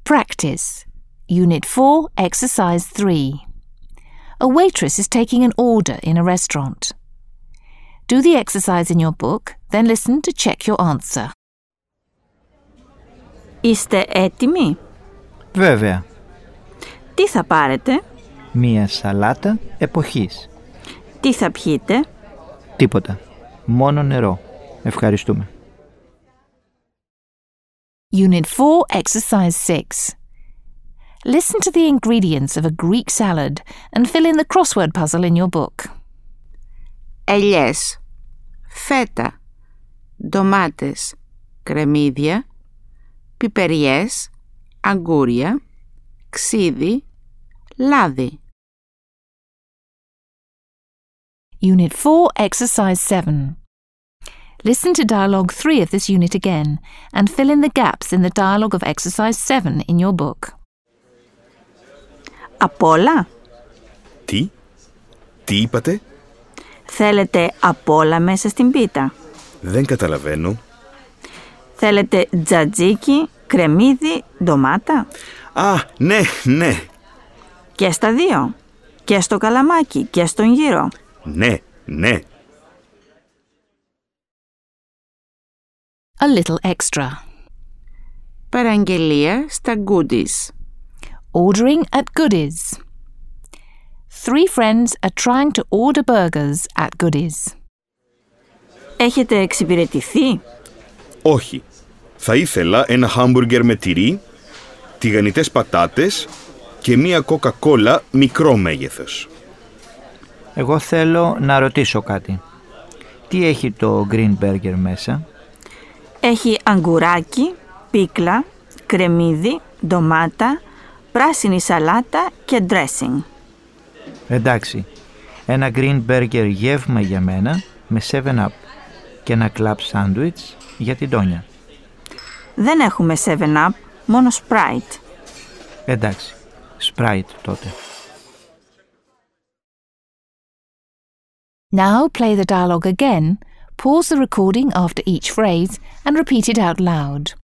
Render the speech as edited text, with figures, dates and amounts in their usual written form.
Practice. Unit 4, Exercise 3. A waitress is taking an order in a restaurant. Do the exercise in your book, then listen to check your answer. Είστε έτοιμοι? Βέβαια. Τι θα πάρετε? Μία σαλάτα εποχής. Τι θα πιείτε? Τίποτα. Μόνο νερό. Ευχαριστούμε. Unit 4, Exercise 6. Listen to the ingredients of a Greek salad and fill in the crossword puzzle in your book. Ελιές, φέτα, ντομάτες, κρεμμύδια, πιπεριές, αγκούρια, ξύδι, λάδι. Unit 4, Exercise 7. Listen to Dialogue 3 of this unit again and fill in the gaps in the dialogue of Exercise 7 in your book. Απ' όλα? Τι είπατε? Θέλετε απ' όλα μέσα στην πίτα? Δεν καταλαβαίνω. Θέλετε τζατζίκι, κρεμμύδι, ντομάτα? Α, ναι. Και στα δύο? Και στο καλαμάκι και στον γύρο? Ναι. A little extra. Παραγγελία στα goodies. Ordering at Goodies. 3 friends are trying to order burgers at Goodies. Έχετε εξυπηρετηθεί? Όχι. Θα ήθελα ένα χάμπουργκερ με τυρί, τηγανιτές πατάτες και μία κοκακόλα μικρό μέγεθος. Εγώ θέλω να ρωτήσω κάτι. Τι έχει το Green Burger μέσα? Έχει αγκουράκι, πίκλα, κρεμμύδι, ντομάτα, πράσινη σαλάτα και dressing. Εντάξει, ένα Green Burger γεύμα για μένα με 7-Up και ένα club sandwich για την Τόνια. Δεν έχουμε 7-Up, μόνο Sprite. Εντάξει, Sprite τότε. Now play the dialogue again, pause the recording after each phrase and repeat it out loud.